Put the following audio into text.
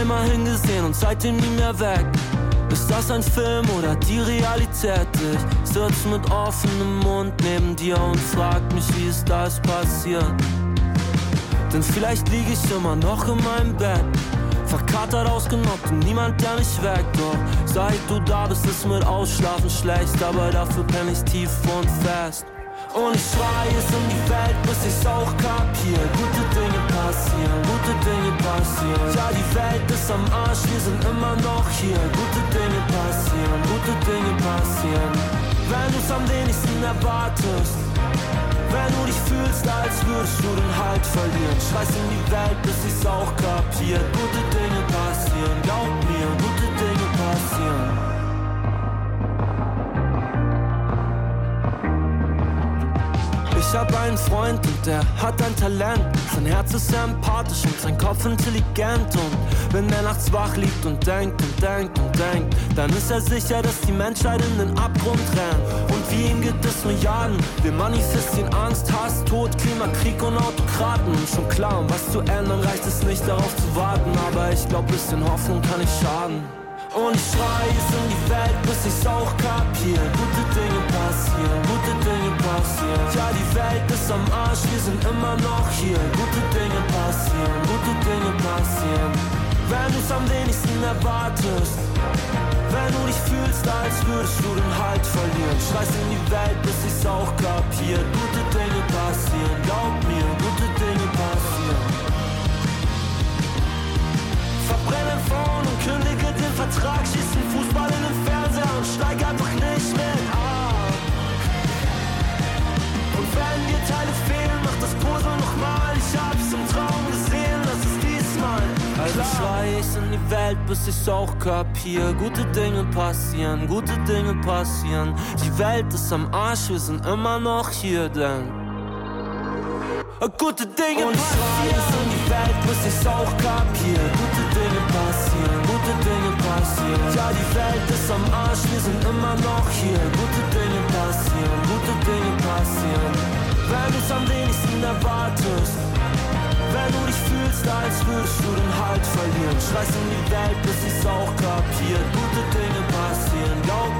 einmal hingesehen und seitdem nie mehr weg. Ist das ein Film oder die Realität? Ich sitz mit offenem Mund neben dir und frag mich, wie ist das passiert? Denn vielleicht lieg ich immer noch in meinem Bett, verkatert, ausgenockt und niemand, der mich weckt. Doch seit du da bist, ist mit Ausschlafen schlecht, aber dafür penn ich tief und fest. Und ich schrei es in die Welt, bis ich's auch kapier. Gute Dinge passieren, gute Dinge passieren. Ja, die Welt ist am Arsch, wir sind immer noch hier. Gute Dinge passieren, gute Dinge passieren. Wenn du's am wenigsten erwartest, wenn du dich fühlst, als würdest du den Halt verlieren. Schreist in die Welt, bis ich's auch kapier. Gute Dinge passieren, glaub mir, gute Dinge passieren. Ich hab einen Freund und der hat ein Talent. Sein Herz ist sehr empathisch und sein Kopf intelligent. Und wenn er nachts wach liegt und denkt und denkt und denkt, dann ist er sicher, dass die Menschheit in den Abgrund rennt. Und wie ihm gibt es Milliarden. Wir manifestieren Angst, Hass, Tod, Klima, Krieg und Autokraten. Und schon klar, um was zu ändern, reicht es nicht darauf zu warten. Aber ich glaub, bisschen Hoffnung kann nicht schaden. Und ich schrei es in die Welt, bis ich's auch kapier. Gute Dinge passieren, gute Dinge passieren. Ja, die Welt ist am Arsch, wir sind immer noch hier. Gute Dinge passieren, gute Dinge passieren. Wenn du's am wenigsten erwartest, wenn du dich fühlst, als würdest du den Halt verlieren. Schreist in die Welt, bis ich's auch kapier. Gute Dinge passieren, glaub mir, gute Dinge passieren. Verbrenn ein Phone und kündige den Vertrag, schieß den Fußball in den Fernseher und steig einfach nicht mehr ab. Und wenn dir Teile fehlen, mach das Puzzle nochmal. Ich hab's im Traum gesehen, das ist diesmal klar. Also schrei ich in die Welt, bis ich's auch kapier. Gute Dinge passieren, gute Dinge passieren. Die Welt ist am Arsch, wir sind immer noch hier, denn gute Dinge und passieren. Und in die Welt, bis ich's auch kapier. Gute Dinge passieren, gute Dinge passieren. Ja, die Welt ist am Arsch, wir sind immer noch hier. Gute Dinge passieren, gute Dinge passieren. Wenn du's am wenigsten erwartest, wenn du dich fühlst, als würdest du den Halt verlieren. Schreist in die Welt, bis ich's auch kapier. Gute Dinge passieren, glaub